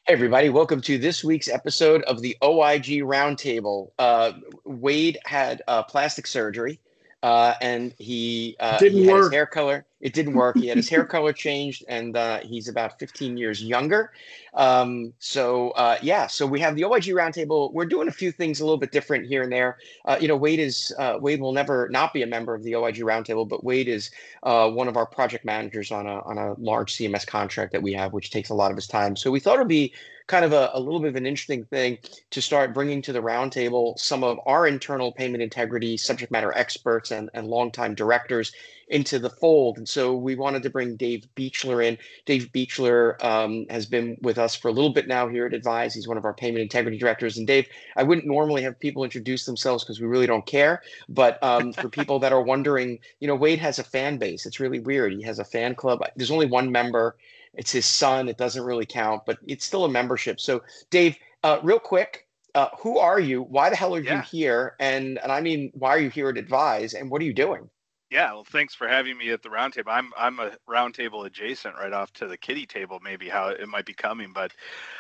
Hey everybody, welcome to this week's episode of the OIG Roundtable. Wade had plastic surgery, and he Didn't had his work. hair color. It didn't work. He had his hair color changed, and he's about 15 years younger. So we have the OIG Roundtable. We're doing a few things a little bit different here and there. Wade will never not be a member of the OIG Roundtable, but Wade is one of our project managers on a large CMS contract that we have, which takes a lot of his time. So we thought it'd be kind of a little bit of an interesting thing to start bringing to the roundtable some of our internal payment integrity subject matter experts and longtime directors into the fold. And so we wanted to bring Dave Beechler in. Dave Beechler has been with us for a little bit now here at Advise. He's one of our payment integrity directors. And Dave, I wouldn't normally have people introduce themselves because we really don't care. But for people that are wondering, Wade has a fan base. It's really weird. He has a fan club. There's only one member. It's his son. It doesn't really count, but it's still a membership. So, Dave, real quick, who are you? Why the hell are you Yeah. here? And I mean, why are you here at Advise? And what are you doing? Yeah. Well, thanks for having me at the roundtable. I'm a roundtable adjacent right off to the kiddie table, maybe how it might be coming. But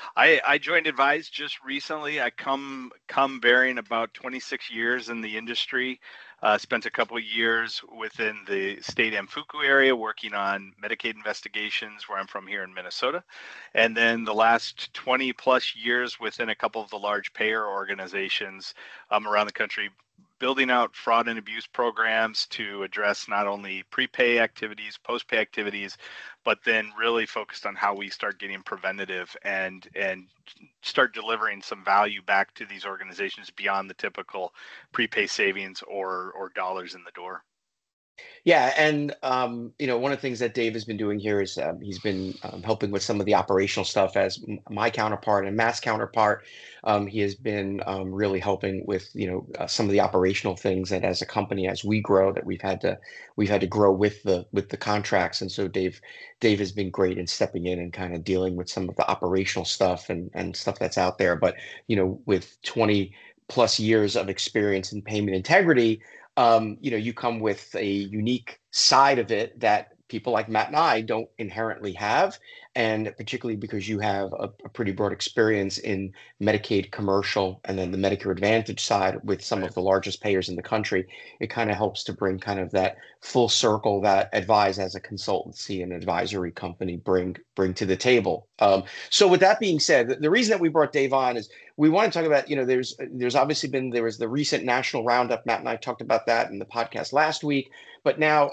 I joined Advise just recently. I come bearing about 26 years in the industry. Spent a couple of years within the state Amfuku area working on Medicaid investigations where I'm from here in Minnesota. And then the last 20 plus years within a couple of the large payer organizations around the country, building out fraud and abuse programs to address not only prepay activities, post-pay activities, but then really focused on how we start getting preventative and start delivering some value back to these organizations beyond the typical prepay savings or dollars in the door. Yeah, and one of the things that Dave has been doing here is he's been helping with some of the operational stuff as my counterpart and Matt's counterpart. He has been really helping with some of the operational things that as a company as we grow that we've had to grow with the contracts. And so Dave has been great in stepping in and kind of dealing with some of the operational stuff and stuff that's out there. But with 20 plus years of experience in payment integrity, you come with a unique side of it that people like Matt and I don't inherently have. And particularly because you have a pretty broad experience in Medicaid commercial and then the Medicare Advantage side with some Right. of the largest payers in the country, it kind of helps to bring kind of that full circle that Advise as a consultancy and advisory company bring to the table. So with that being said, the reason that we brought Dave on is we want to talk about, there's obviously there was the recent national roundup. Matt and I talked about that in the podcast last week, but now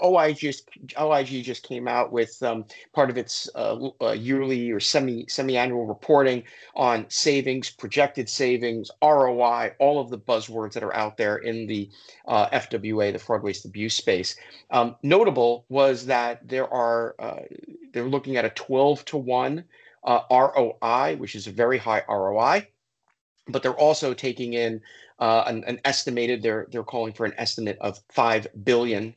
OIG just came out with part of its yearly or semi-annual reporting on savings, projected savings, ROI, all of the buzzwords that are out there in the FWA, the fraud, waste, abuse space. Notable was that they're looking at a 12-to-1 ROI, which is a very high ROI, but they're also taking in an estimated. They're calling for an estimate of 5 billion.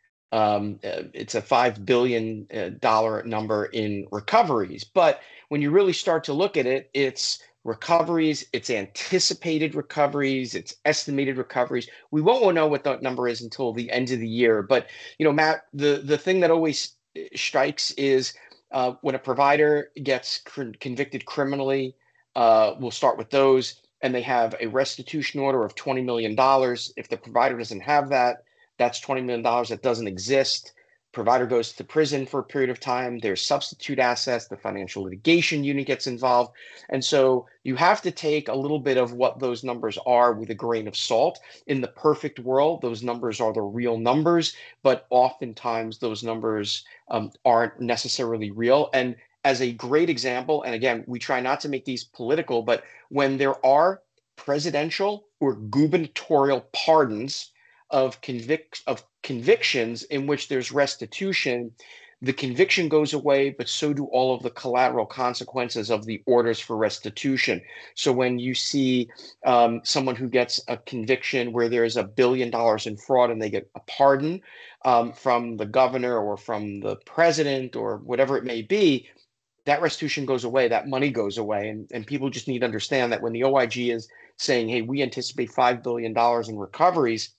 It's a $5 billion number in recoveries, but when you really start to look at it, it's recoveries, it's anticipated recoveries, it's estimated recoveries. We won't know what that number is until the end of the year. But Matt, the thing that always strikes is when a provider gets convicted criminally. We'll start with those, and they have a restitution order of $20 million. If the provider doesn't have that, that's $20 million that doesn't exist. Provider goes to prison for a period of time. There's substitute assets. The financial litigation unit gets involved. And so you have to take a little bit of what those numbers are with a grain of salt. In the perfect world, those numbers are the real numbers, but oftentimes those numbers aren't necessarily real. And as a great example, and again, we try not to make these political, but when there are presidential or gubernatorial pardons of convictions in which there's restitution, the conviction goes away, but so do all of the collateral consequences of the orders for restitution. So when you see someone who gets a conviction where there's $1 billion in fraud and they get a pardon from the governor or from the president or whatever it may be, that restitution goes away, that money goes away. And people just need to understand that when the OIG is saying, hey, we anticipate $5 billion in recoveries,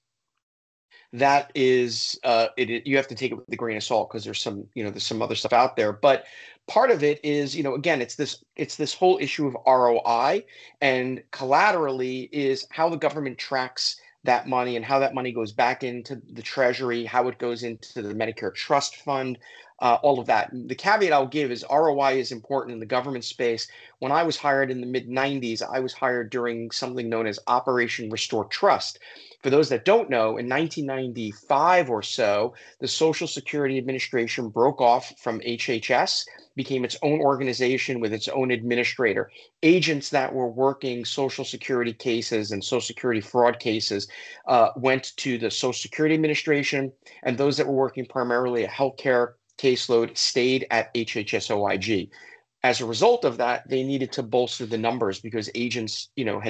that is you have to take it with a grain of salt because there's some other stuff out there. But part of it is, again, it's this whole issue of ROI, and collaterally is how the government tracks that money and how that money goes back into the treasury, how it goes into the Medicare trust fund, all of that. The caveat I'll give is ROI is important in the government space. When I was hired in the mid 90s, I was hired during something known as Operation Restore Trust. For those that don't know, in 1995 or so, the Social Security Administration broke off from HHS, became its own organization with its own administrator. Agents that were working Social Security cases and Social Security fraud cases went to the Social Security Administration, and those that were working primarily a healthcare caseload stayed at HHS OIG. As a result of that, they needed to bolster the numbers because agents,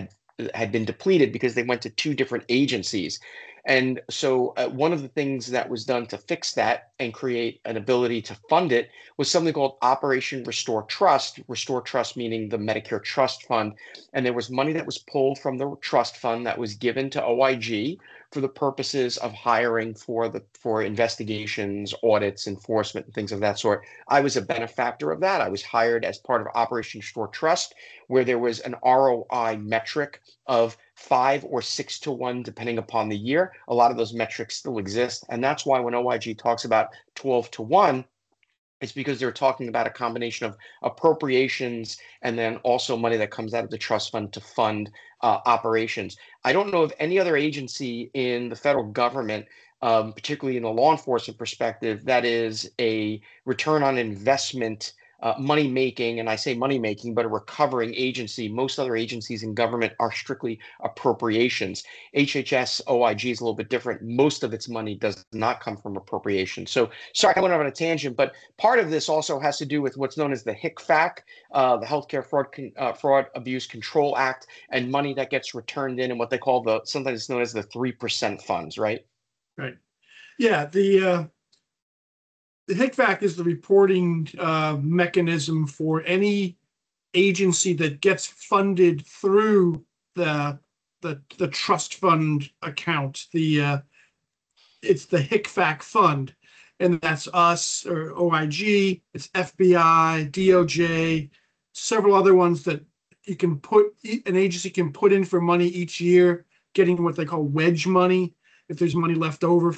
had been depleted because they went to two different agencies. And so one of the things that was done to fix that and create an ability to fund it was something called Operation Restore Trust. Restore Trust meaning the Medicare Trust Fund. And there was money that was pulled from the trust fund that was given to OIG for the purposes of hiring for investigations, audits, enforcement, and things of that sort. I was a benefactor of that. I was hired as part of Operation Restore Trust, where there was an ROI metric of 5 or 6 to 1, depending upon the year. A lot of those metrics still exist. And that's why when OIG talks about 12 to 1, it's because they're talking about a combination of appropriations and then also money that comes out of the trust fund to fund operations. I don't know of any other agency in the federal government, particularly in the law enforcement perspective, that is a return on investment money making, and I say money making, but a recovering agency. Most other agencies in government are strictly appropriations. HHS OIG is a little bit different. Most of its money does not come from appropriations. So, sorry, I went on a tangent, but part of this also has to do with what's known as the HICFAC, the Healthcare Fraud Abuse Control Act, and money that gets returned in what they call sometimes it's known as the 3% funds, right? Right. Yeah. The HICFAC is the reporting mechanism for any agency that gets funded through the trust fund account. It's the HICFAC fund, and that's us or OIG. It's FBI, DOJ, several other ones that an agency can put in for money each year, getting what they call wedge money. If there's money left over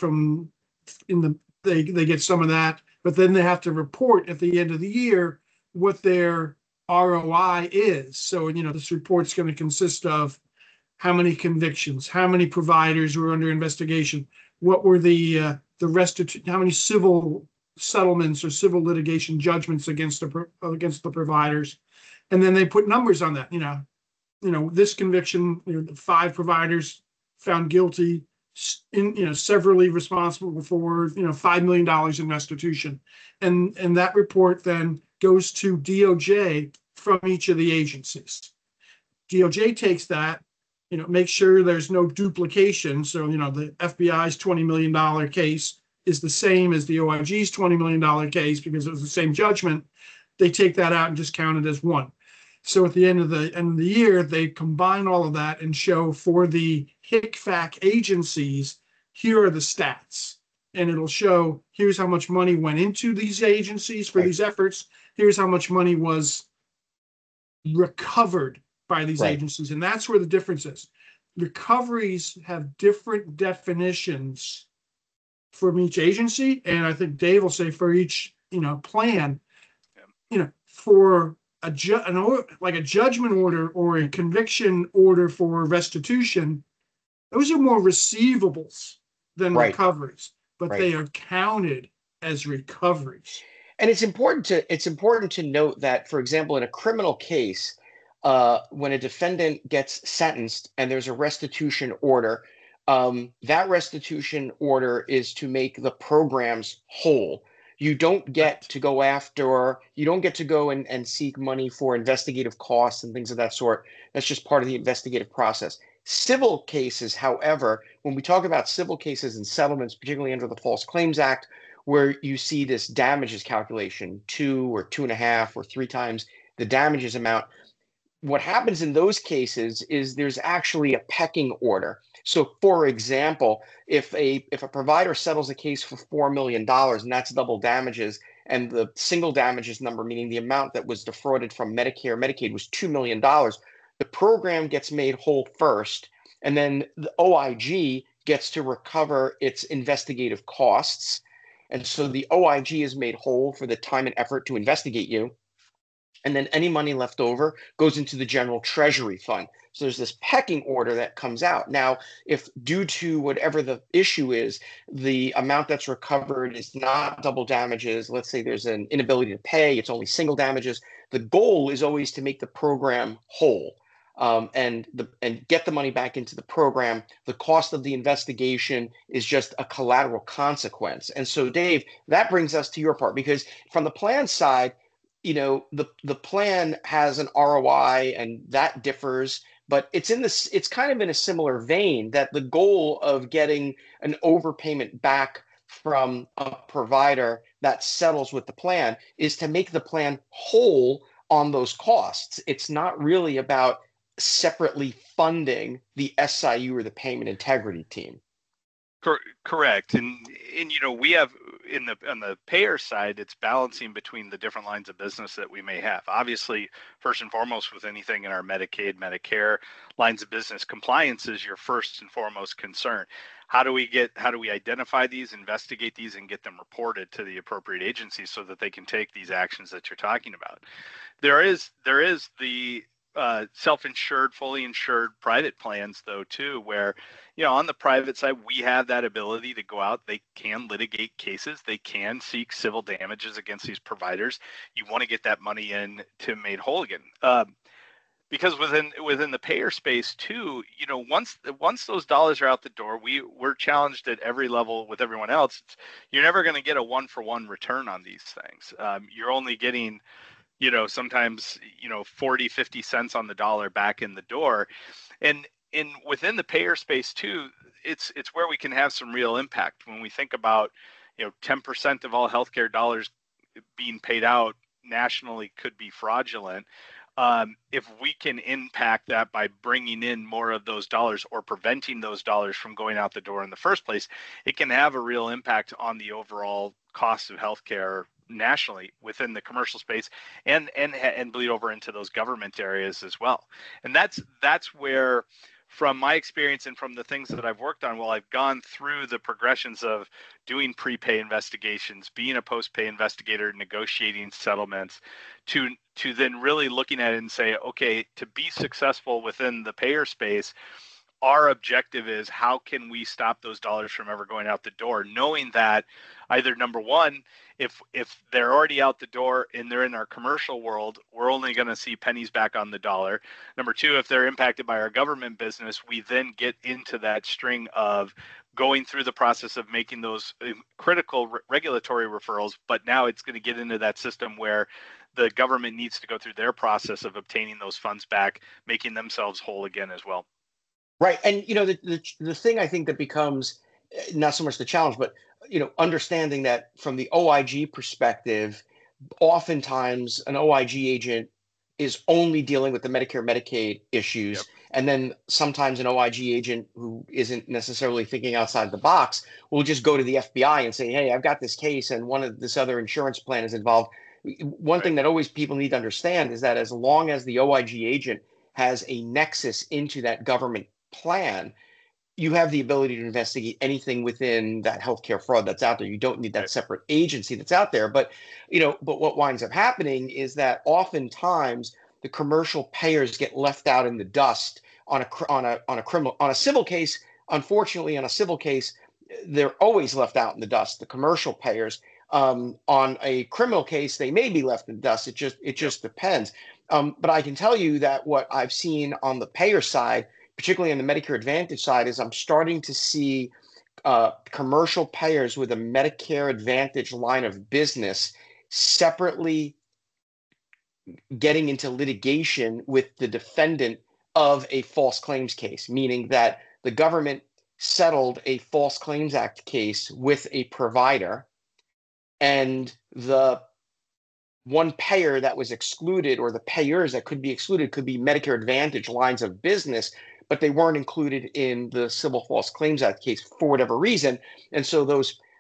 they get some of that, but then they have to report at the end of the year what their ROI is. So, this report's going to consist of how many convictions, how many providers were under investigation, what were the how many civil settlements or civil litigation judgments against the providers, and then they put numbers on that. This conviction, 5 providers found guilty, severally responsible for $5 million in restitution, and that report then goes to DOJ from each of the agencies. DOJ takes that, makes sure there's no duplication. So the FBI's $20 million case is the same as the OIG's $20 million case because it was the same judgment. They take that out and just count it as one. So at the end of the year, they combine all of that and show for the HICFAC agencies, here are the stats. And it'll show, here's how much money went into these agencies for these efforts. Here's how much money was recovered by these agencies. And that's where the difference is. Recoveries have different definitions from each agency. And I think Dave will say for each, plan, for a judgment order or a conviction order for restitution, those are more receivables than recoveries, but they are counted as recoveries. And it's important to note that, for example, in a criminal case, when a defendant gets sentenced and there's a restitution order, that restitution order is to make the programs whole. You don't get to go and seek money for investigative costs and things of that sort. That's just part of the investigative process. Civil cases, however, when we talk about civil cases and settlements, particularly under the False Claims Act, where you see this damages calculation, 2 or 2.5 or 3 times the damages amount, what happens in those cases is there's actually a pecking order. So, for example, if a provider settles a case for $4 million and that's double damages, and the single damages number, meaning the amount that was defrauded from Medicare, Medicaid, was $2 million, the program gets made whole first, and then the OIG gets to recover its investigative costs. And so the OIG is made whole for the time and effort to investigate you. And then any money left over goes into the general treasury fund. So there's this pecking order that comes out. Now, if due to whatever the issue is, the amount that's recovered is not double damages, let's say there's an inability to pay, it's only single damages, the goal is always to make the program whole. And get the money back into the program. The cost of the investigation is just a collateral consequence. And so, Dave, that brings us to your part, because from the plan side, the plan has an ROI and that differs, but it's kind of in a similar vein, that the goal of getting an overpayment back from a provider that settles with the plan is to make the plan whole on those costs. It's not really about separately funding the SIU or the payment integrity team. Correct. And we have on the payer side, it's balancing between the different lines of business that we may have. Obviously, first and foremost, with anything in our Medicaid, Medicare lines of business, compliance is your first and foremost concern. How do we identify these, investigate these, and get them reported to the appropriate agencies so that they can take these actions that you're talking about? There is the self-insured, fully insured private plans, though, too, where, on the private side, we have that ability to go out. They can litigate cases. They can seek civil damages against these providers. You want to get that money in to made whole again. Because within the payer space, too, once those dollars are out the door, we're challenged at every level with everyone else. You're never going to get a one-for-one return on these things. You're only getting sometimes 40, 50 cents on the dollar back in the door. And within the payer space too, it's where we can have some real impact. When we think about 10% of all healthcare dollars being paid out nationally could be fraudulent. If we can impact that by bringing in more of those dollars or preventing those dollars from going out the door in the first place, it can have a real impact on the overall cost of healthcare nationally within the commercial space and bleed over into those government areas as well. And that's where, from my experience and from the things that I've worked on, while I've gone through the progressions of doing prepay investigations, being a post-pay investigator, negotiating settlements, to then really looking at it and say, okay, to be successful within the payer space, our objective is how can we stop those dollars from ever going out the door, knowing that either, number one, if they're already out the door and they're in our commercial world, we're only going to see pennies back on the dollar. Number two, if they're impacted by our government business, we then get into that string of going through the process of making those critical regulatory referrals, but now it's going to get into that system where the government needs to go through their process of obtaining those funds back, making themselves whole again as well. Right. And, the thing I think that becomes not so much the challenge, but, understanding that from the OIG perspective, oftentimes an OIG agent is only dealing with the Medicare, Medicaid issues. Yep. And then sometimes an OIG agent who isn't necessarily thinking outside the box will just go to the FBI and say, hey, I've got this case and this other insurance plan is involved. One thing that always people need to understand is that as long as the OIG agent has a nexus into that government plan, you have the ability to investigate anything within that healthcare fraud that's out there. You don't need that separate agency that's out there. But what winds up happening is that oftentimes the commercial payers get left out in the dust on a civil case. Unfortunately, on a civil case, they're always left out in the dust, the commercial payers. On a criminal case, they may be left in the dust. It just depends. But I can tell you that what I've seen on the payer side, particularly on the Medicare Advantage side, is I'm starting to see commercial payers with a Medicare Advantage line of business separately getting into litigation with the defendant of a false claims case, meaning that the government settled a False Claims Act case with a provider, and the one payer that was excluded, or the payers that could be excluded, could be Medicare Advantage lines of business, but they weren't included in the Civil False Claims Act case for whatever reason. And so those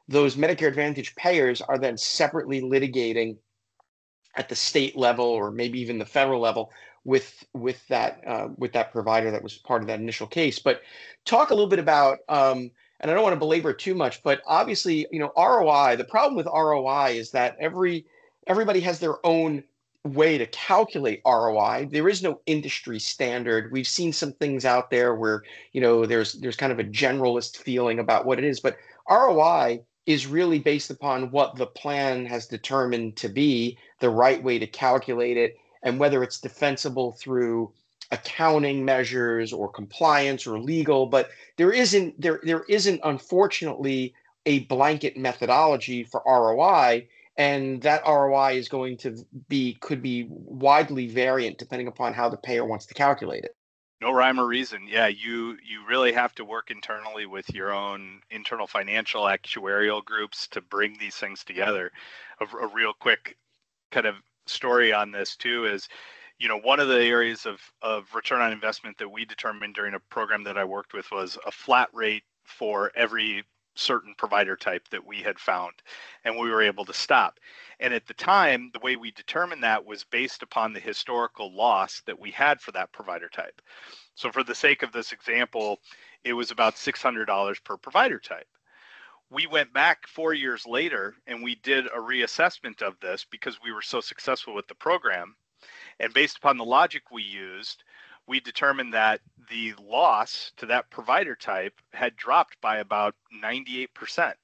those Medicare Advantage payers are then separately litigating at the state level or maybe even the federal level with that provider that was part of that initial case. But talk a little bit about and I don't want to belabor it too much, but obviously, ROI. The problem with ROI is that everybody has their own way to calculate ROI. There is no industry standard. We've seen some things out there where there's kind of a generalist feeling about what it is, but ROI is really based upon what the plan has determined to be the right way to calculate it, and whether it's defensible through accounting measures or compliance or legal. But there isn't unfortunately a blanket methodology for ROI, and that ROI is going to could be widely variant depending upon how the payer wants to calculate it. No rhyme or reason. Yeah, you really have to work internally with your own internal financial actuarial groups to bring these things together. A real quick kind of story on this too is, one of the areas of return on investment that we determined during a program that I worked with was a flat rate for every certain provider type that we had found, and we were able to stop. And at the time, the way we determined that was based upon the historical loss that we had for that provider type. So for the sake of this example, it was about $600 per provider type. We went back 4 years later and we did a reassessment of this because we were so successful with the program. And based upon the logic we used, we determined that the loss to that provider type had dropped by about 98%.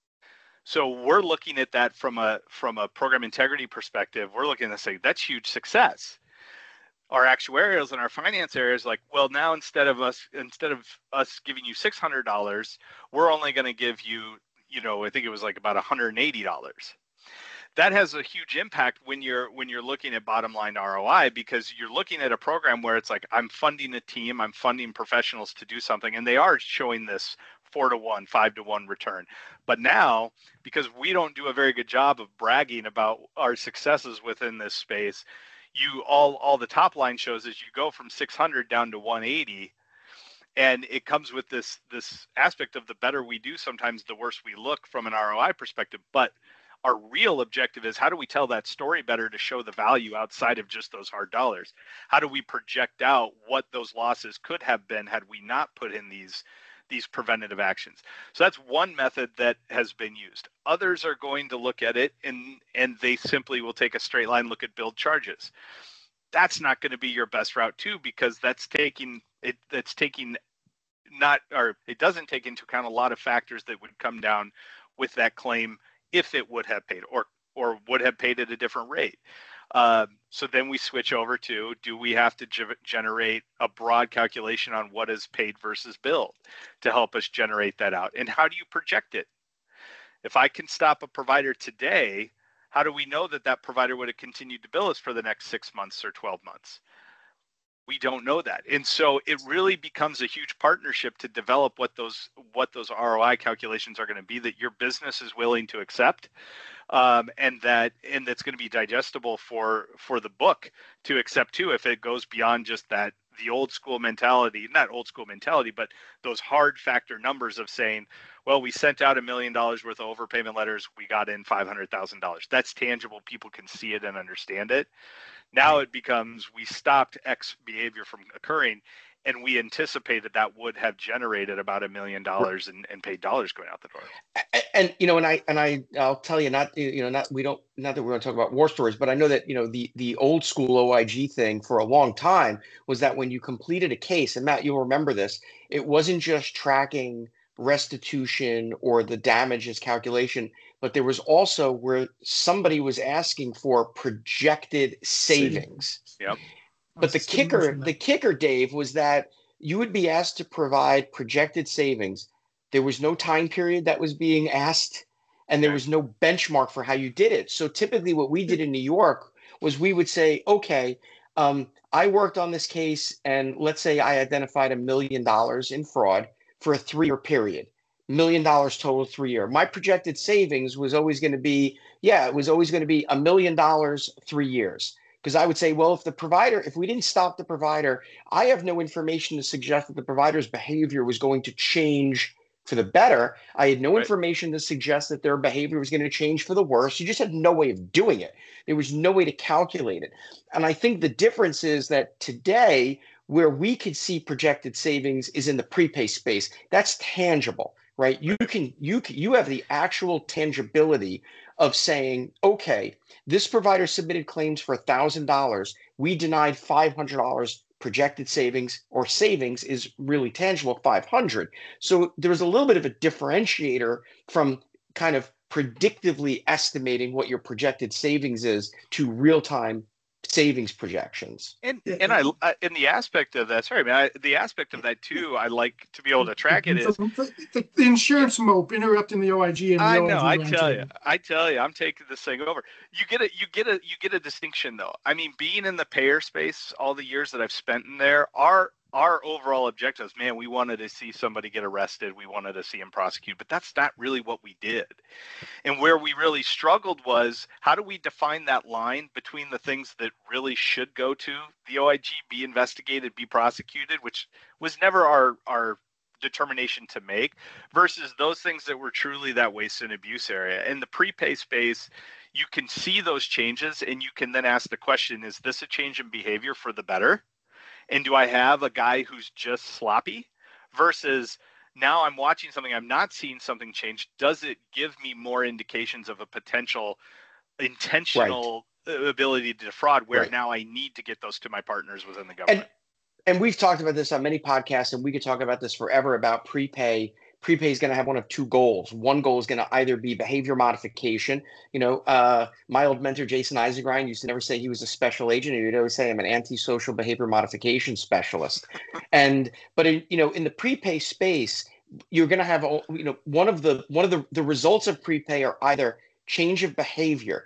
So we're looking at that from a program integrity perspective. We're looking to say that's huge success. Our actuarials and our finance areas like, well, now instead of us giving you $600, we're only going to give you, I think it was like about $180. That has a huge impact when you're looking at bottom line ROI, because you're looking at a program where it's like, I'm funding a team, I'm funding professionals to do something, and they are showing this 4-to-1, 5-to-1 return. But now, because we don't do a very good job of bragging about our successes within this space, all the top line shows is you go from 600 down to 180, and it comes with this aspect of the better we do, sometimes the worse we look from an ROI perspective. But our real objective is, how do we tell that story better to show the value outside of just those hard dollars? How do we project out what those losses could have been had we not put in these preventative actions? So that's one method that has been used. Others are going to look at it and they simply will take a straight line look at billed charges. That's not going to be your best route too, because it doesn't take into account a lot of factors that would come down with that claim if it would have paid or would have paid at a different rate. So then we switch over to, do we have to generate a broad calculation on what is paid versus billed to help us generate that out? And how do you project it? If I can stop a provider today, how do we know that provider would have continued to bill us for the next 6 months or 12 months? We don't know that. And so it really becomes a huge partnership to develop what those ROI calculations are going to be that your business is willing to accept, and that's going to be digestible for the book to accept too, if it goes beyond just that, the old school mentality, not old school mentality, but those hard factor numbers of saying, well, we sent out $1 million worth of overpayment letters, we got in $500,000. That's tangible. People can see it and understand it. Now it becomes, we stopped X behavior from occurring, and we anticipated that would have generated about $1 million in paid dollars going out the door. And I'll tell you, not that we're going to talk about war stories, but I know that the old school OIG thing for a long time was that when you completed a case, and Matt, you'll remember this, it wasn't just tracking restitution or the damages calculation, but there was also where somebody was asking for projected savings. Yep. But the kicker, Dave, was that you would be asked to provide projected savings. There was no time period that was being asked, and there was no benchmark for how you did it. So typically what we did in New York was we would say, okay, I worked on this case, and let's say I identified $1 million in fraud for a 3-year period. $1 million total 3-year. My projected savings was always going to be, $1 million 3 years. Because I would say, well, if we didn't stop the provider, I have no information to suggest that the provider's behavior was going to change for the better. I had no Right. information to suggest that their behavior was going to change for the worse. You just had no way of doing it. There was no way to calculate it. And I think the difference is that today, where we could see projected savings is in the prepay space. That's tangible, right? You have the actual tangibility of saying, okay, this provider submitted claims for $1,000. We denied $500 projected savings, or savings is really tangible, 500. So there's a little bit of a differentiator from kind of predictively estimating what your projected savings is to real-time savings projections. And I in the aspect of that, sorry, man, the aspect of that too, I like to be able to track it is the insurance mope interrupting the OIG and the I OIG know. roundtable. I tell you, I'm taking this thing over. You get a distinction though. I mean, being in the payer space, all the years that I've spent in there, our overall objectives, man, we wanted to see somebody get arrested. We wanted to see him prosecuted, but that's not really what we did. And where we really struggled was, how do we define that line between the things that really should go to the OIG, be investigated, be prosecuted, which was never our determination to make, versus those things that were truly that waste and abuse area. In the prepay space, you can see those changes and you can then ask the question, is this a change in behavior for the better? And do I have a guy who's just sloppy versus now I'm watching something, I'm not seeing something change. Does it give me more indications of a potential intentional ability to defraud where now I need to get those to my partners within the government? And we've talked about this on many podcasts, and we could talk about this forever about prepay. Prepay is going to have one of two goals. One goal is going to either be behavior modification. My old mentor, Jason Eisenrein, used to never say he was a special agent. He would always say, I'm an antisocial behavior modification specialist. But in the prepay space, you're going to have, one of the results of prepay are either change of behavior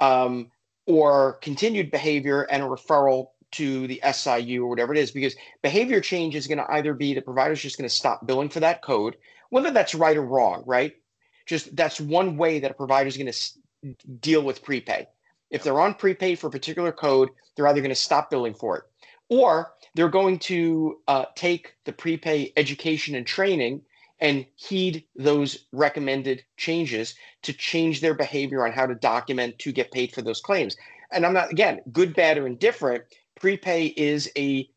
or continued behavior and a referral to the SIU or whatever it is, because behavior change is going to either be the provider's just going to stop billing for that code, whether that's right or wrong, right? Just that's one way that a provider is going to deal with prepay. If they're on prepay for a particular code, they're either going to stop billing for it, or they're going to take the prepay education and training and heed those recommended changes to change their behavior on how to document to get paid for those claims. And I'm not, again, good, bad, or indifferent. Prepay is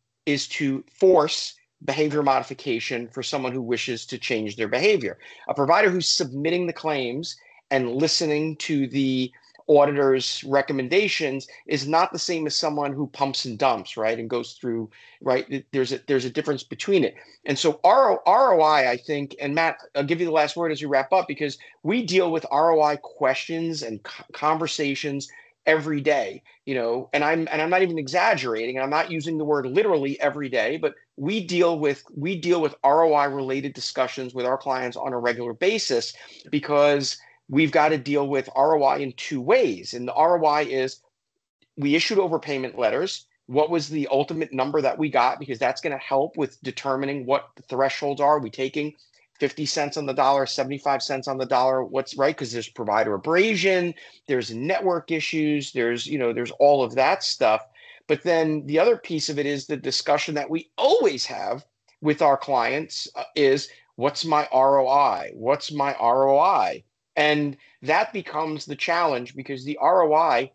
to force behavior modification for someone who wishes to change their behavior. A provider who's submitting the claims and listening to the auditor's recommendations is not the same as someone who pumps and dumps, right, and goes through, right? There's a difference between it. And so ROI, I think, and Matt, I'll give you the last word as we wrap up, because we deal with ROI questions and conversations every day, and I'm not even exaggerating. I'm not using the word literally every day, but we deal with ROI related discussions with our clients on a regular basis, because we've got to deal with ROI in two ways. And the ROI is, we issued overpayment letters. What was the ultimate number that we got? Because that's going to help with determining what the thresholds are. Are we taking 50 cents on the dollar, 75 cents on the dollar? What's right? Because there's provider abrasion, there's network issues, there's all of that stuff. But then the other piece of it is the discussion that we always have with our clients is, what's my ROI? What's my ROI? And that becomes the challenge, because the ROI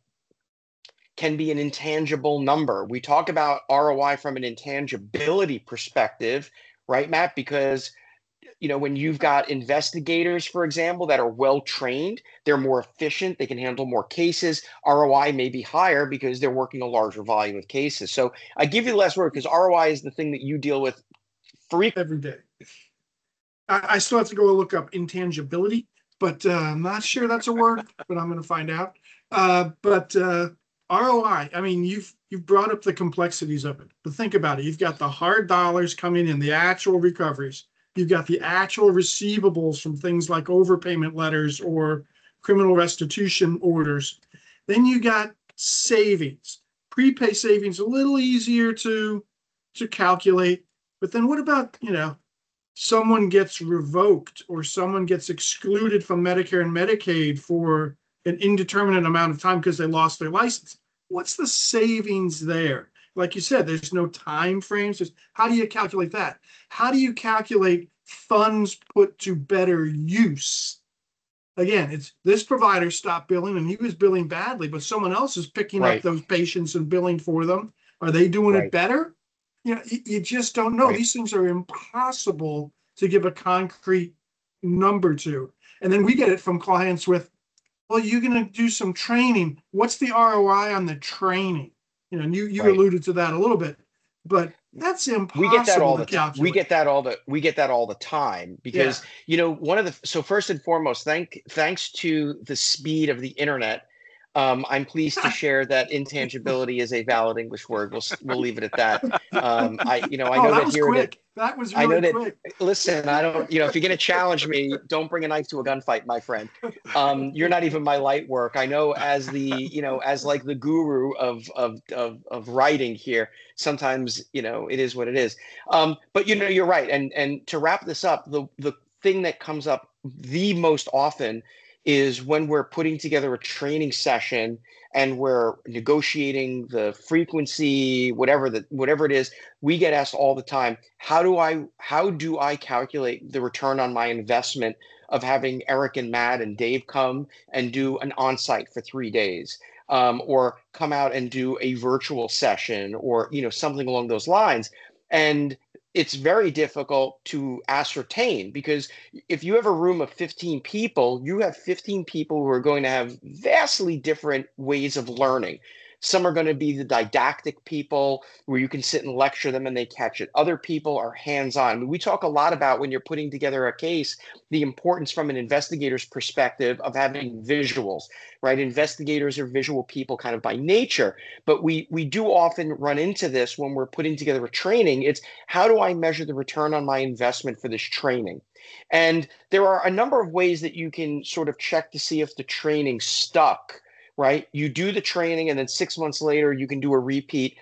can be an intangible number. We talk about ROI from an intangibility perspective, right, Matt? Because when you've got investigators, for example, that are well trained, they're more efficient, they can handle more cases. ROI may be higher because they're working a larger volume of cases. So I give you the last word, because ROI is the thing that you deal with every day. I still have to go look up intangibility, but I'm not sure that's a word, but I'm going to find out. But ROI, I mean, you've brought up the complexities of it, but think about it. You've got the hard dollars coming in, the actual recoveries. You've got the actual receivables from things like overpayment letters or criminal restitution orders. Then you got savings, prepay savings, a little easier to calculate. But then what about, someone gets revoked or someone gets excluded from Medicare and Medicaid for an indeterminate amount of time because they lost their license? What's the savings there? Like you said, there's no time frames. How do you calculate that? How do you calculate funds put to better use. Again, it's this provider stopped billing and he was billing badly, but someone else is picking up Right. those patients and billing for them. Are they doing Right. it better? You just don't know. Right. These things are impossible to give a concrete number to. And then we get it from clients with, well, you're going to do some training. What's the ROI on the training? And you Right. alluded to that a little bit, but that's We get that all impossible to the time. calculate. We get that all the time because so first and foremost, thanks to the speed of the internet, I'm pleased to share that intangibility is a valid English word. We'll leave it at that. I know that that was here quick. That was I know really that. quick. Listen, I don't. If you're going to challenge me, don't bring a knife to a gunfight, my friend. You're not even my light work. I know as as like the guru of writing here. Sometimes it is what it is. But you're right. And to wrap this up, the thing that comes up the most often is when we're putting together a training session and we're negotiating the frequency, whatever it is. We get asked all the time, how do I calculate the return on my investment of having Eric and Matt and Dave come and do an on-site for 3 days, or come out and do a virtual session, or something along those lines. And it's very difficult to ascertain, because if you have a room of 15 people, you have 15 people who are going to have vastly different ways of learning. Some are going to be the didactic people where you can sit and lecture them and they catch it. Other people are hands-on. We talk a lot about, when you're putting together a case, the importance from an investigator's perspective of having visuals, right? Investigators are visual people kind of by nature, but we do often run into this when we're putting together a training. It's, how do I measure the return on my investment for this training? And there are a number of ways that you can sort of check to see if the training stuck. Right? You do the training and then 6 months later, you can do a repeat.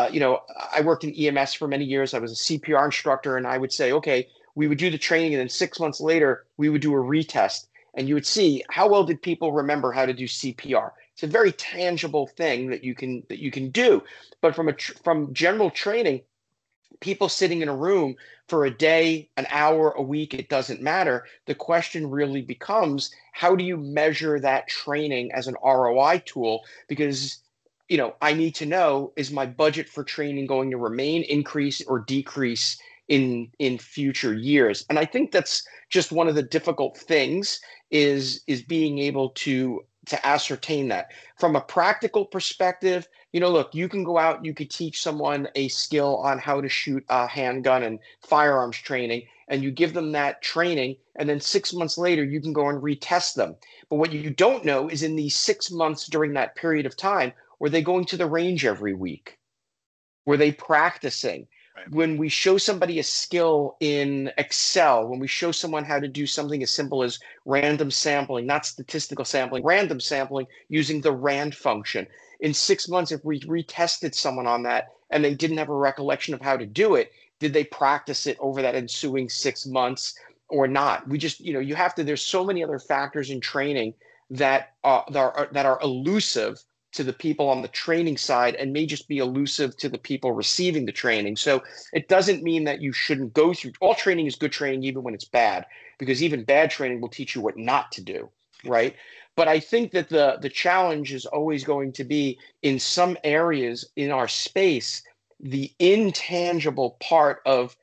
I worked in EMS for many years. I was a CPR instructor, and I would say, okay, we would do the training, and then 6 months later, we would do a retest, and you would see how well did people remember how to do CPR. It's a very tangible thing that you can do. But from general training, people sitting in a room for a day, an hour, a week, it doesn't matter. The question really becomes, how do you measure that training as an ROI tool? Because, I need to know, is my budget for training going to remain, increase, or decrease in future years? And I think that's just one of the difficult things is being able to ascertain that. From a practical perspective, look, you can go out, you could teach someone a skill on how to shoot a handgun and firearms training, and you give them that training, and then 6 months later, you can go and retest them. But what you don't know is, in these 6 months during that period of time, were they going to the range every week? Were they practicing? Right. When we show somebody a skill in Excel, when we show someone how to do something as simple as random sampling, not statistical sampling, random sampling using the RAND function, in 6 months, if we retested someone on that and they didn't have a recollection of how to do it, did they practice it over that ensuing 6 months or not? We just, you have to, there's so many other factors in training that are elusive to the people on the training side and may just be elusive to the people receiving the training. So it doesn't mean that you shouldn't go through. All training is good training, even when it's bad, because even bad training will teach you what not to do, right? But I think that the challenge is always going to be, in some areas in our space, the intangible part of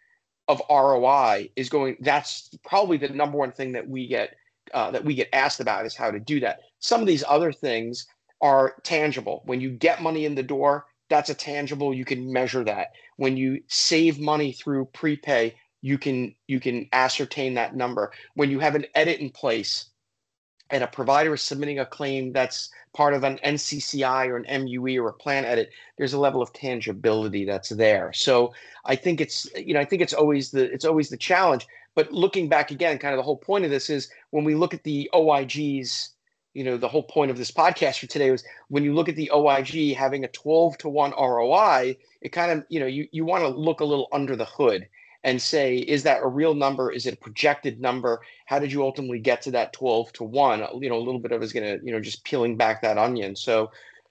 ROI is going. That's probably the number one thing that we get asked about, is how to do that. Some of these other things are tangible. When you get money in the door, that's a tangible, you can measure that. When you save money through prepay, you can ascertain that number. When you have an edit in place and a provider is submitting a claim that's part of an NCCI or an MUE or a plan edit, there's a level of tangibility that's there. So I think it's always the challenge. But looking back again, kind of the whole point of this is, when we look at the OIGs, the whole point of this podcast for today was, when you look at the OIG having a 12-to-1 ROI, it kind of, you want to look a little under the hood and say, is that a real number? Is it a projected number? How did you ultimately get to that 12-to-1? A little bit of is going to, just peeling back that onion. So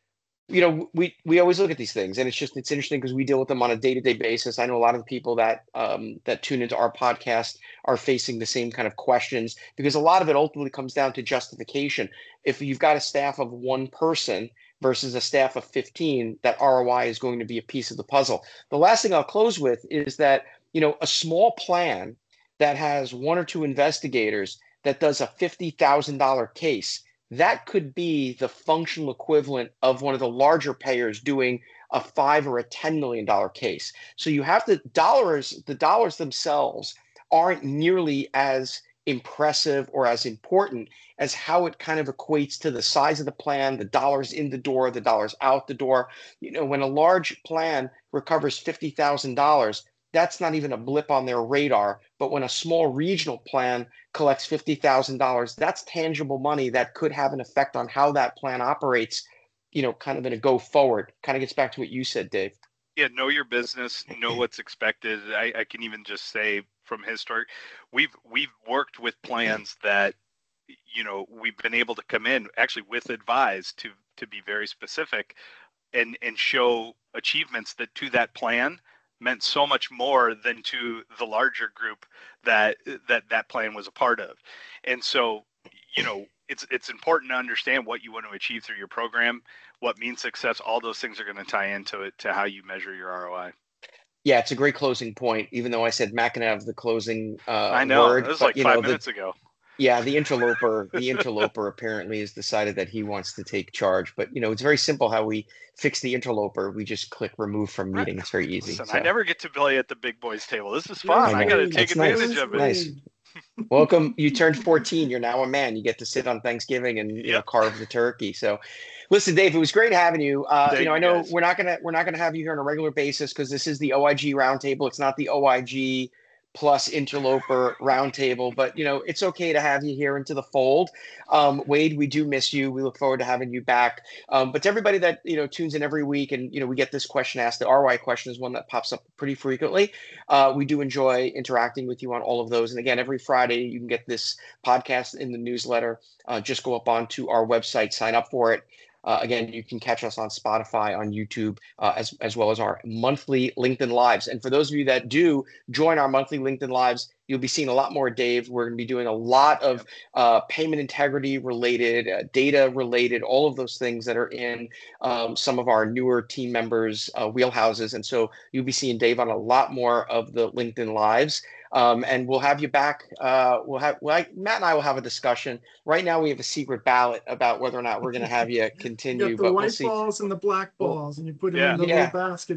we always look at these things, and it's interesting because we deal with them on a day-to-day basis. I know a lot of the people that that tune into our podcast are facing the same kind of questions, because a lot of it ultimately comes down to justification. If you've got a staff of one person versus a staff of 15, that ROI is going to be a piece of the puzzle. The last thing I'll close with is that, a small plan that has one or two investigators that does a $50,000 case, that could be the functional equivalent of one of the larger payers doing a $5 or a $10 million case. So you have the dollars themselves aren't nearly as impressive or as important as how it kind of equates to the size of the plan, the dollars in the door, the dollars out the door. When a large plan recovers $50,000, that's not even a blip on their radar. But when a small regional plan collects $50,000, that's tangible money that could have an effect on how that plan operates, kind of in a go forward. Kind of gets back to what you said, Dave. Yeah, know your business, know what's expected. I can even just say from history, we've worked with plans that, we've been able to come in actually with advise to be very specific and show achievements that to that plan meant so much more than to the larger group that plan was a part of. And so, it's important to understand what you want to achieve through your program, what means success. All those things are going to tie into it, to how you measure your ROI. Yeah, it's a great closing point, even though I said Matt can have the closing I know, word. it was like 5 minutes ago. Yeah, the interloper apparently has decided that he wants to take charge. But it's very simple how we fix the interloper. We just click remove from meeting. It's very easy. Listen, I never get to play at the big boys table. This is fun. I got to take advantage of it. Nice. Welcome. You turned 14. You're now a man. You get to sit on Thanksgiving and carve the turkey. So, listen, Dave, it was great having you. I know we're not gonna have you here on a regular basis because this is the OIG roundtable. It's not the OIG plus interloper roundtable, but it's okay to have you here into the fold. Wade, we do miss you. We look forward to having you back. But to everybody that tunes in every week, and we get this question asked, the ROI question is one that pops up pretty frequently. We do enjoy interacting with you on all of those. And again, every Friday you can get this podcast in the newsletter. Just go up onto our website, sign up for it. Again, you can catch us on Spotify, on YouTube, as well as our monthly LinkedIn Lives. And for those of you that do join our monthly LinkedIn Lives, you'll be seeing a lot more Dave. We're going to be doing a lot of payment integrity related, data related, all of those things that are in some of our newer team members' wheelhouses. And so you'll be seeing Dave on a lot more of the LinkedIn Lives. And we'll have you back. Matt and I will have a discussion. Right now, we have a secret ballot about whether or not we're going to have you continue. You got the white balls and the black balls, and you put them in the little basket.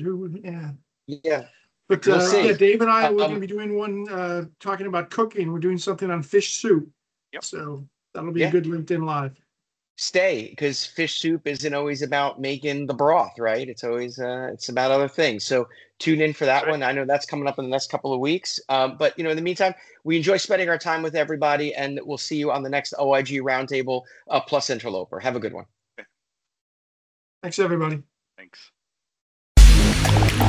Yeah. But Dave and I are going to be doing one talking about cooking. We're doing something on fish soup. Yep. So that'll be a good LinkedIn Live. Stay, because fish soup isn't always about making the broth, right? It's always it's about other things. So tune in for that one. I know that's coming up in the next couple of weeks. But in the meantime, we enjoy spending our time with everybody, and we'll see you on the next OIG Roundtable plus Interloper. Have a good one. Thanks, everybody. Thanks.